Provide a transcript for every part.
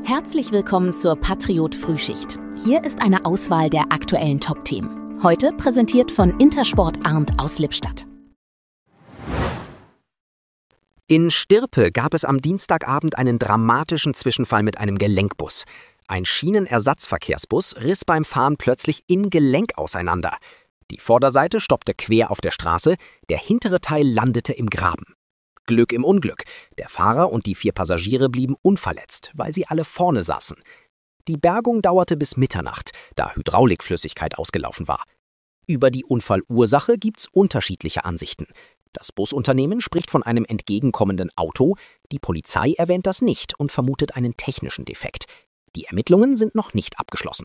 Herzlich willkommen zur Patriot Frühschicht. Hier ist eine Auswahl der aktuellen Top-Themen. Heute präsentiert von Intersport Arndt aus Lippstadt. In Stirpe gab es am Dienstagabend einen dramatischen Zwischenfall mit einem Gelenkbus. Ein Schienenersatzverkehrsbus riss beim Fahren plötzlich im Gelenk auseinander. Die Vorderseite stoppte quer auf der Straße, der hintere Teil landete im Graben. Glück im Unglück. Der Fahrer und die 4 Passagiere blieben unverletzt, weil sie alle vorne saßen. Die Bergung dauerte bis Mitternacht, da Hydraulikflüssigkeit ausgelaufen war. Über die Unfallursache gibt's unterschiedliche Ansichten. Das Busunternehmen spricht von einem entgegenkommenden Auto, die Polizei erwähnt das nicht und vermutet einen technischen Defekt. Die Ermittlungen sind noch nicht abgeschlossen.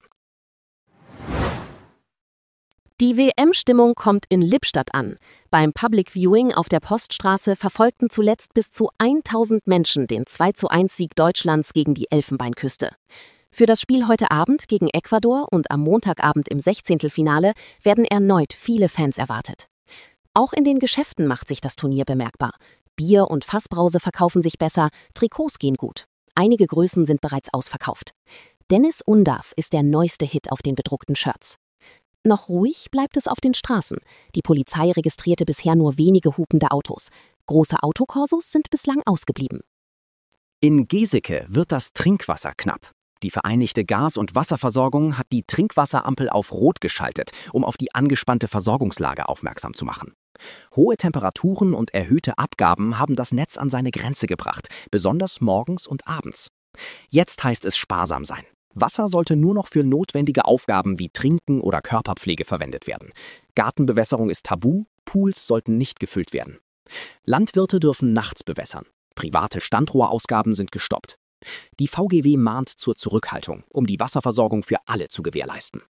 Die WM-Stimmung kommt in Lippstadt an. Beim Public Viewing auf der Poststraße verfolgten zuletzt bis zu 1000 Menschen den 2:1-Sieg Deutschlands gegen die Elfenbeinküste. Für das Spiel heute Abend gegen Ecuador und am Montagabend im 16. werden erneut viele Fans erwartet. Auch in den Geschäften macht sich das Turnier bemerkbar. Bier und Fassbrause verkaufen sich besser, Trikots gehen gut. Einige Größen sind bereits ausverkauft. Dennis Undarf ist der neueste Hit auf den bedruckten Shirts. Noch ruhig bleibt es auf den Straßen. Die Polizei registrierte bisher nur wenige hupende Autos. Große Autokorsos sind bislang ausgeblieben. In Geseke wird das Trinkwasser knapp. Die Vereinigte Gas- und Wasserversorgung hat die Trinkwasserampel auf Rot geschaltet, um auf die angespannte Versorgungslage aufmerksam zu machen. Hohe Temperaturen und erhöhte Abgaben haben das Netz an seine Grenze gebracht, besonders morgens und abends. Jetzt heißt es sparsam sein. Wasser sollte nur noch für notwendige Aufgaben wie Trinken oder Körperpflege verwendet werden. Gartenbewässerung ist tabu, Pools sollten nicht gefüllt werden. Landwirte dürfen nachts bewässern. Private Standrohrausgaben sind gestoppt. Die VGW mahnt zur Zurückhaltung, um die Wasserversorgung für alle zu gewährleisten.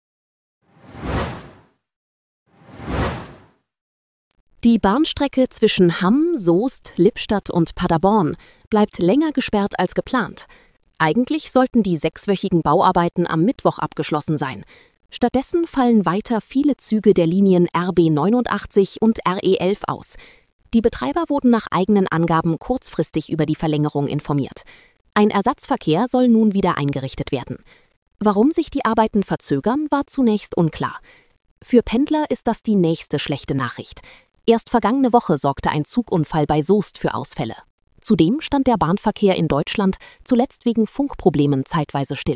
Die Bahnstrecke zwischen Hamm, Soest, Lippstadt und Paderborn bleibt länger gesperrt als geplant. Eigentlich sollten die 6-wöchigen Bauarbeiten am Mittwoch abgeschlossen sein. Stattdessen fallen weiter viele Züge der Linien RB 89 und RE 11 aus. Die Betreiber wurden nach eigenen Angaben kurzfristig über die Verlängerung informiert. Ein Ersatzverkehr soll nun wieder eingerichtet werden. Warum sich die Arbeiten verzögern, war zunächst unklar. Für Pendler ist das die nächste schlechte Nachricht. Erst vergangene Woche sorgte ein Zugunfall bei Soest für Ausfälle. Zudem stand der Bahnverkehr in Deutschland zuletzt wegen Funkproblemen zeitweise still.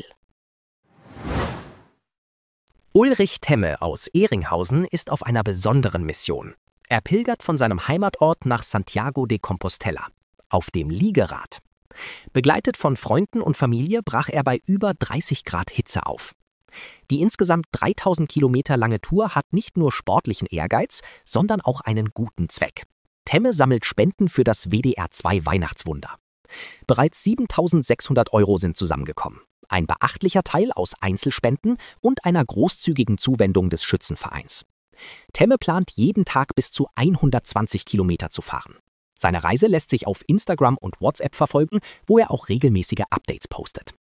Ulrich Temme aus Ehringhausen ist auf einer besonderen Mission. Er pilgert von seinem Heimatort nach Santiago de Compostela, auf dem Liegerad. Begleitet von Freunden und Familie brach er bei über 30 Grad Hitze auf. Die insgesamt 3000 Kilometer lange Tour hat nicht nur sportlichen Ehrgeiz, sondern auch einen guten Zweck. Temme sammelt Spenden für das WDR 2 Weihnachtswunder. Bereits 7.600 € sind zusammengekommen. Ein beachtlicher Teil aus Einzelspenden und einer großzügigen Zuwendung des Schützenvereins. Temme plant jeden Tag bis zu 120 Kilometer zu fahren. Seine Reise lässt sich auf Instagram und WhatsApp verfolgen, wo er auch regelmäßige Updates postet.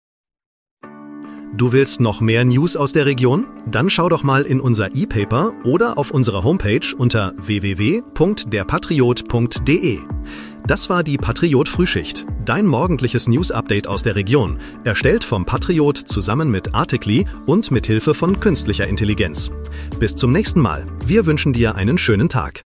Du willst noch mehr News aus der Region? Dann schau doch mal in unser E-Paper oder auf unserer Homepage unter www.derpatriot.de. Das war die Patriot Frühschicht, dein morgendliches News-Update aus der Region, erstellt vom Patriot zusammen mit Artikli und mit Hilfe von künstlicher Intelligenz. Bis zum nächsten Mal. Wir wünschen dir einen schönen Tag.